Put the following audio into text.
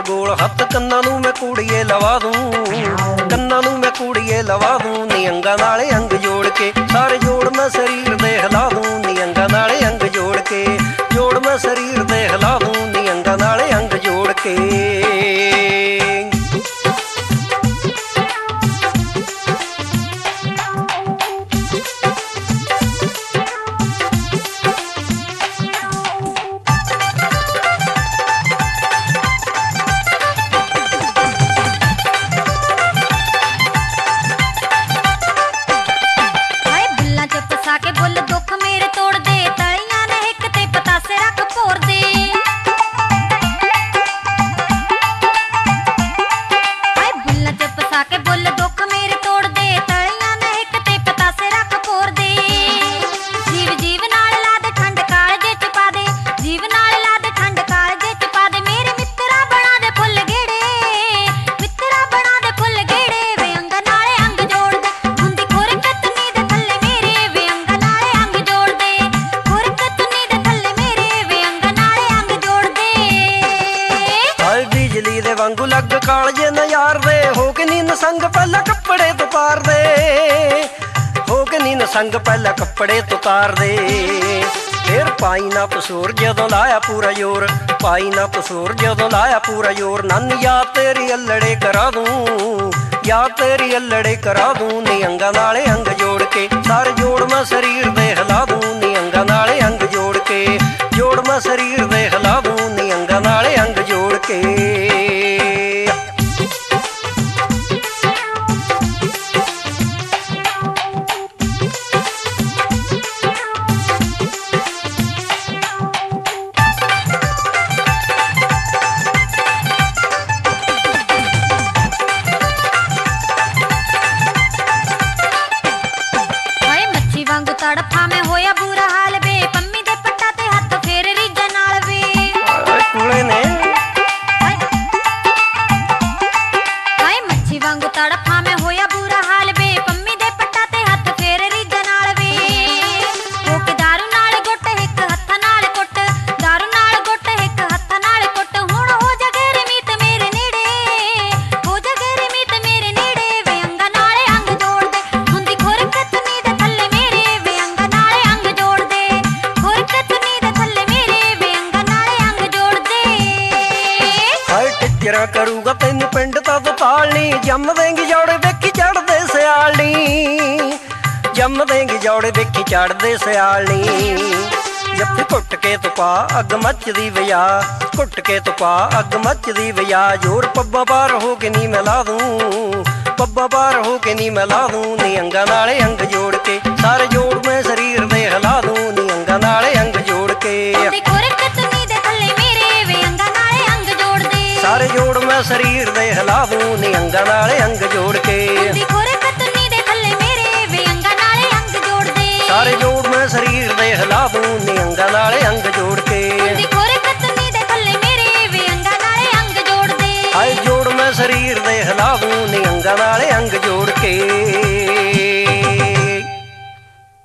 गोल हथ कन्ना नूं मैं कूड़िए लवा दूं, कन्ना नूं मैं कूड़िए लवा दूं। नी अंगां नाले अंग जोड़ के सारे जोड़ मैं शरीर दे हिला दूं। नी अंगां नाले अंग जोड़ के जोड़ मैं शरीर दे हिला दूं। नी अंगां नाले अंग जोड़ के वांगू लग कालजे न यार दे हो के नीन संग पहला कपड़े तो तार दे, हो के नीन संग पहला कपड़े तो तार दे। फिर पाई ना पसूर जदों लाया पूरा जोर, पाई ना पसूर जदों लाया पूरा जोर। नन या तेरी अल्लड़े करा दूं, या तेरी अल्लड़े करा दूं। नी अंगां नाले अंग जोड़ के सारे जोड़ मैं शरीर दे हिला दूं। नी अंगां नाले अंग जोड़ के जोड़ मैं शरीर दे हिला दूं। नी अंगां नाले अंग जोड़ के तड़फा में होया बुरा हाल वे, पम्मी दे पट्टा ते हथ फेर रीजा नाल वे। कूड़े ने हाय मच्छी वांगू तड़फा में होया बुरा हाल वे, पम्मी दे पट्टा ते हथ फेर रीजा नाल वे। हो के दारू नाल गुट हिक हथ नाल कुट, दारू नाल गुट हिक हथ नाल कुट। हुण हो जा गैर मीत मेरे नेड़े, हो जा गैर मीत मेरे नेड़े। वे अंगां नाले अंग जोड़ दे हुंदी खुरकत नी दे थल्ले मेरे। तेरा करूगा तैनू पिंड ता पालनी, जम देंगी जोड़े देखी चढ़दे सियालनी, जम देंगी जोड़े देखी चढ़दे सियालनी। जब घुट के तो पा अग मचदी वया, घुट के तो पा अग मचदी वया। जोर पब्बा पार हो के नी मैं ला दूं, पब्बा पार हो के नी मैं ला दूं। नी अंगां नाले अंग जोड़ के सारे जोड़ मैं शरीर दे हिला दूं। नी अंगां नाले अंग जोड़ के सारे जोड़ मैं शरीर दे हिला दूं। नी अंगां नाले अंग जोड़ के सारे जोड़ मैं शरीर दे हिला दूं। नी अंगां नाले अंग